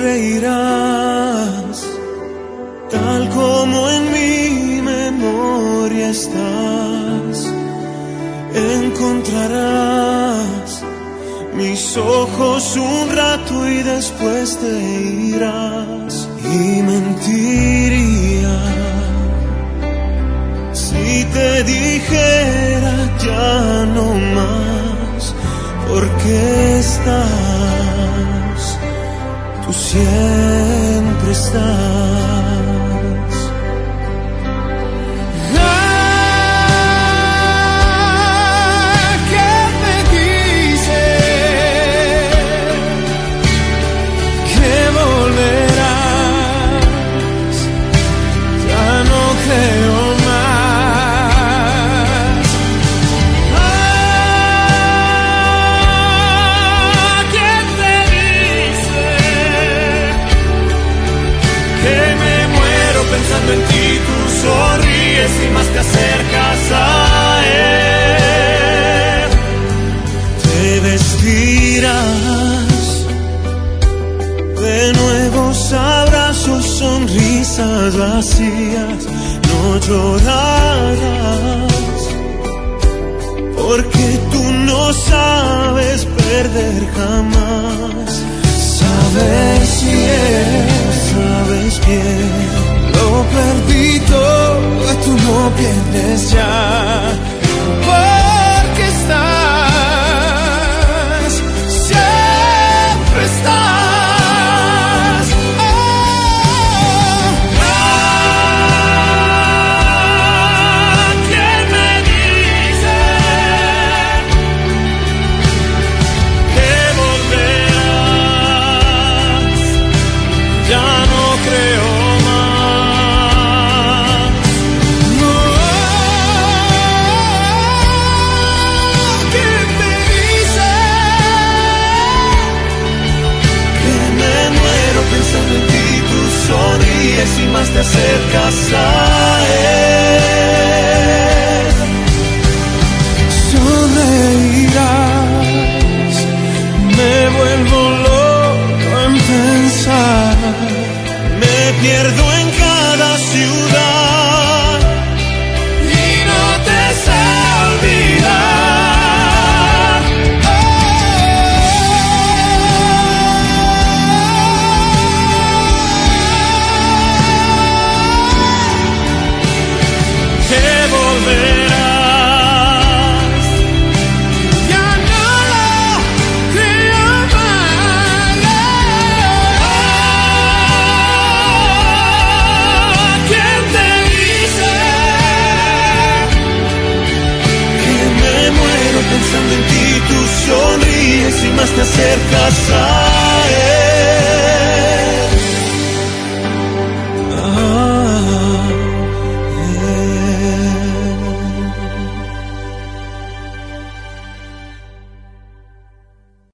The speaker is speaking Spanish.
sonreirás, tal como en mi memoria estás. Encontrarás mis ojos un rato y después te irás. Y mentiría si te dijera ya no más, porque estás, tú siempre estás. ¿Qué me dice que volverás? Ya no creo más. ¿Qué te dice que me muero pensando en ti? Tú sonríes y más te acercas a él. Te vestirás de nuevos abrazos, sonrisas vacías. No llorarás, porque tú no sabes perder jamás. Sabes bien, Lo perdí todo, tú no pierdes ya, porque estás, siempre estás. ¿Quién me dice que volverás? Ya no creo más. No. ¿Quién me dice que me muero pensando en ti? Tú sonríes y más te acercas a él. sonreirás? Me vuelvo loco en pensar. Me pierdo en cada ciudad Y no te sé olvidar. que volverás. Ya no lo creo más. ¿Quién te dice Que me muero pensando en ti, tú sonríes y más te acercas a